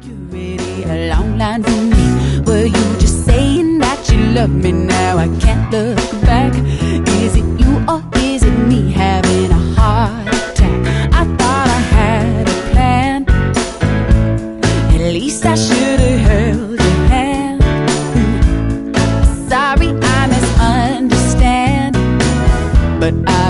You really a long line for me. Were you just saying that you love me now? I can't look back. Is it you or is it me having a heart attack? I thought I had a plan. At least I should have held your hand. Sorry, I misunderstand, but I